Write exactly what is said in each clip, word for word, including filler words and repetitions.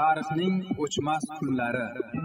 Tarixning o'chmas kunlari.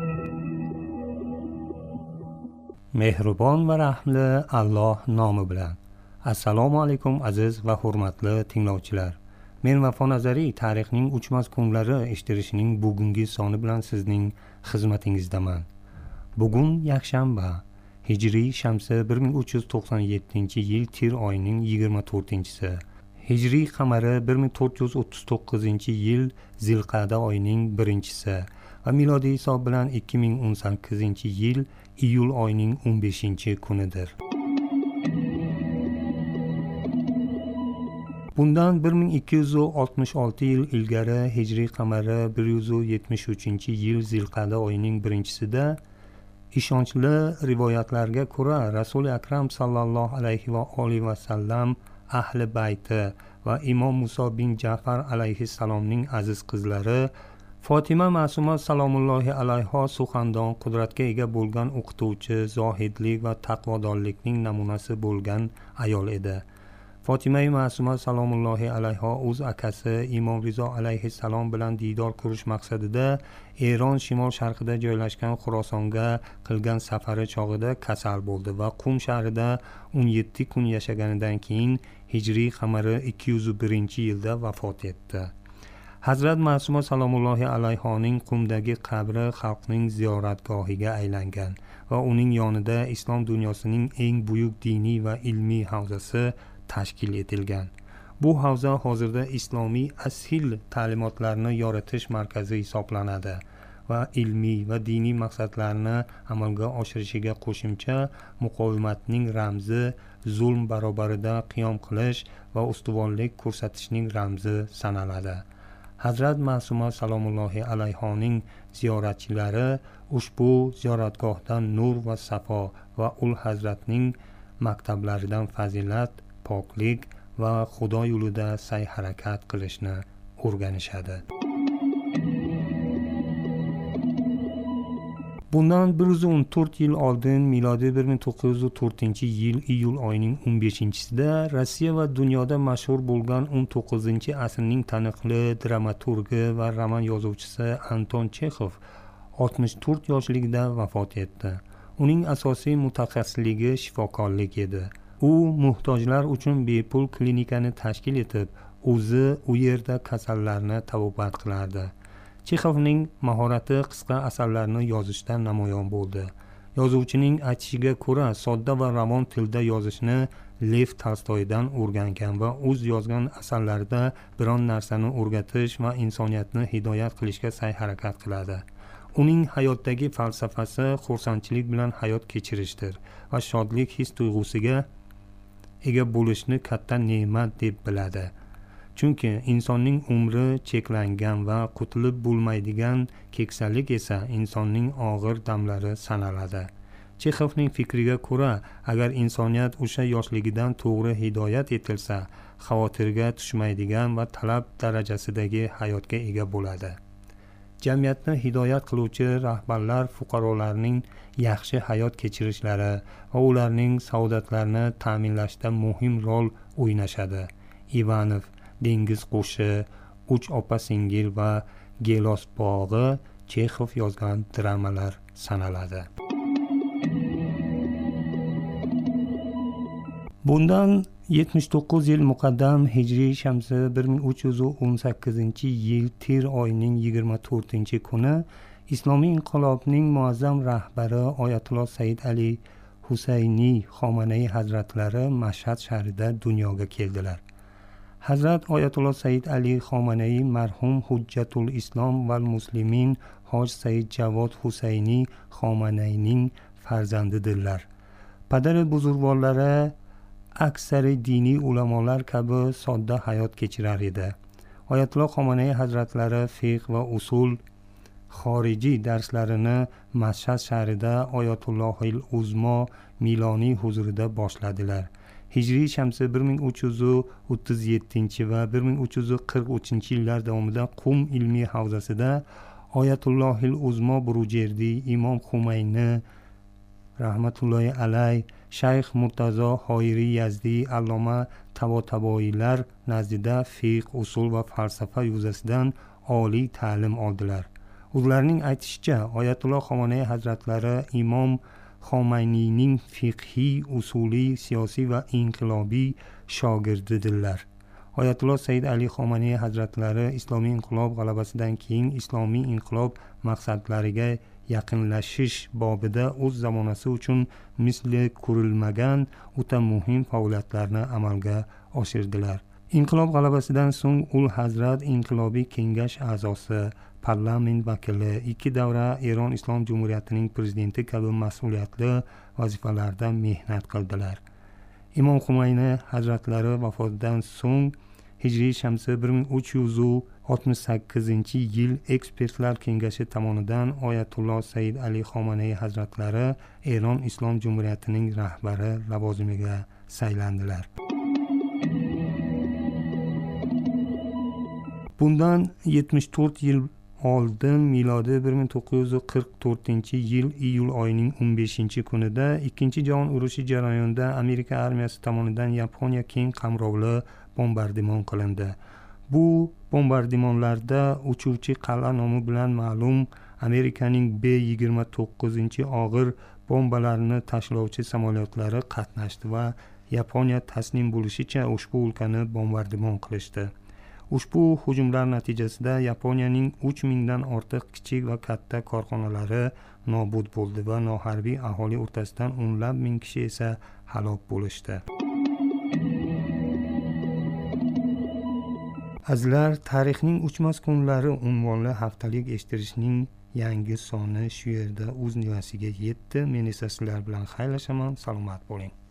Mehribon va rahmli Alloh nomi bilan. Assalomu alaykum aziz va hurmatli tinglovchilar. Men Vafo Nazariy tarixning o'chmas kunlari eshittirishning bugungi soni bilan sizning xizmatingizdaman. Bugun yakshanba, Hijriy shamsi bir ming uch yuz to'qson yettinchi yil Tir oyining yigirma to'rtinchisi. Hijriy qamari bir ming to'rt yuz o'ttiz to'qqizinchi yil Zilqa'da oyining birinchisi va milodiy hisob bilan ikki ming o'n sakkizinchi yil iyul oyining o'n beshinchi kunidir. Bundan bir ming ikki yuz oltmish olti yil ilgari Hijriy qamari bir yuz yetmish uchinchi yil Zilqa'da oyining birinchisida ishonchli rivoyatlarga ko'ra Rasuli Akram sallallohu alayhi va olihi va sallam ahli bayti va Imom Muso bin Ja'far alayhissalomning aziz qizlari Fatima Ma'suma salomullohi alayha suxandon, qudratga ega bo'lgan o'qituvchi, zohidlik va taqvodorlikning namunasi bo'lgan ayol edi. Fatima Ma'suma salomullohi alayha o'z akasi Imom Rizo alayhissalom bilan diydor ko'rish maqsadida Eron shimol sharqida joylashgan Xurosonga qilgan safari chog'ida kasal bo'ldi va Qum shahrida o'n yetti kun yashaganidan keyin Hijriy qamari ikki yuz birinchi yilda vafot etdi. Hazrat Ma'suma salomullohi alayhoning Qumdagi qabri xalqning ziyoratgohiga aylangan va uning yonida islom dunyosining eng buyuk diniy va ilmiy havzasi tashkil etilgan. Bu havza hozirda islomiy asil ta'limotlarni yoritish markazi hisoblanadi va ilmiy va diniy maqsadlarni amalga oshirishiga qo'shimcha muqovimatning ramzi, zulm barobarida qiyom qilish va ustuvonlik ko'rsatishning ramzi sanaladi. Hazrat Ma'suma salomullohi alayhoning ziyoratchilari ushbu ziyoratgohdan nur va safo va ul hazratning maktablaridan fazilat, poklik va Xudo yo'lida sa'y harakat qilishni o'rganishadi. Bundan bir yuz o'n to'rt yil oldin milodiy bir ming to'qqiz yuz to'rtinchi yil iyul oyining o'n beshinchisida Rossiya va dunyoda mashhur bo'lgan o'n to'qqizinchi asrning taniqli dramaturgi va roman yozuvchisi Anton Chexov oltmish to'rt yoshligida vafot etdi. Uning asosiy mutaxassisligi shifokorlik edi. U muhtojlar uchun bepul klinikani tashkil etib, o'zi u yerda kasallarni tabobat qilardi. Chexovning mahorati qisqa asarlarni yozishda namoyon bo'ldi. Yozuvchining aytishiga ko'ra, sodda va ravon tilda yozishni Lev Tolstoydan o'rgangan va o'z yozgan asarlarida biron narsani o'rgatish va insoniyatni hidoyat qilishga sa'y harakat qiladi. Uning hayotdagi falsafasi xursandchilik bilan hayot kechirishdir va shodlik his tuyg'usiga ega bo'lishni katta ne'mat deb biladi. Chunki insonning umri cheklangan va qutulib bo'lmaydigan keksalik esa insonning og'ir damlari sanaladi. Chexovning fikriga ko'ra, agar insoniyat o'sha yoshligidan to'g'ri hidoyat etilsa, xavotirga tushmaydigan va talab darajasidagi hayotga ega bo'ladi. Jamiyatni hidoyat qiluvchi rahbarlar fuqarolarning yaxshi hayot kechirishlari va ularning saodatlarini ta'minlashda muhim rol o'ynashadi. Ivanov, Dengiz qo'shi, Uch opa-singil va Gelos bog'i Chexov yozgan dramalar sanaladi. Bundan yetmish to'qqiz yil muqaddam Hijriy shamsi bir ming uch yuz o'n sakkizinchi yil Tir oyining yigirma to'rtinchi kuni Islomiy inqilobning muazzam rahbari Oyatulloh Said Ali Husayni Xomanai hazratlari Mashhad shahrida dunyoga keldilar. Hazrat Oyatulloh Said Ali Xomanai marhum Hujjatul Islom val Muslimin Hoj Said Javod Husayni Xomanaining farzandidirlar. Padari buzurgvorlari aksari diniy ulamolar kabi sodda hayot kechirar edi. Oyatulloh Xomanai hazratlari fiqh va usul xorijiy darslarini Mashhad shahrida Oyatullohil Uzmo Miloniy huzurida boshladilar. Hijriy shamsi bir ming uch yuz o'ttiz yettinchi va bir ming uch yuz qirq uchinchi yillar davomida Qum ilmiy havzasida Oyatullohil Uzmo Burujerdi, Imom Xumayni rahmatullohi alay, Shayx Murtazo Xoiri Yazdi, Alloma Tabotavoiylar nazdida fiqh, usul va falsafa yuzasidan oliy ta'lim oldilar. O'zlarining aytishicha, Oyatulloh Xomenei hazratlari Imom Xomeyniyning fiqhiy, usuliy, siyosiy va inqilobiy shogirdidirlar. Oyatulloh Said Ali Xomenei hazratlari Islomiy inqilob g'alabasidan keyin islomiy inqilob maqsadlariga yaqinlashish bobida o'z zamonasi uchun misli ko'rilmagan o'ta muhim faoliyatlarni amalga oshirdilar. Inqilob g'alabasidan so'ng ul hazrat inqilobiy kengash a'zosi, parlament vakili, ikki davra Eron Islom Jumhuriyatining prezidenti kabi mas'uliyatli vazifalarda mehnat qildilar. Imom Xomeyney hazratlari vafotidan so'ng Hijriy shamsi bir ming uch yuz oltmish sakkizinchi yil ekspertlar kengashi tomonidan Oyatulloh Said Ali Xomenei hazratlari Eron Islom Jumhuriyatining rahbari lavozimiga saylandilar. Bundan yetmish to'rt yil oldin milodi bir ming to'qqiz yuz qirq to'rtinchi yil iyul oyining o'n beshinchi kunida Ikkinchi jahon urushi jarayonida Amerika armiyasi tomonidan Yaponiya keng qamrovli bombardimon qilindi. Bu bombardimonlarda uchuvchi qal'a nomi bilan ma'lum Amerikaning B yigirma to'qqizinchi og'ir bombalarini tashlovchi samolyotlari qatnashdi va Yaponiya taslim bo'lishicha ushbu o'lkani bombardimon qilishdi. Ushbu hujumlar natijasida Yaponiyaning uch mingdan ortiq kichik va katta korxonalari nobud bo'ldi va noharbiy aholi o'rtasidan o'nlab ming kishi esa halok bo'lishdi. Azizlar, tarixning o'chmas kunlari unvonli haftalik eshittirishning yangi soni shu yerda o'z nihosiga yetdi. Men esa sizlar bilan xayrlashaman. Salomat bo'ling.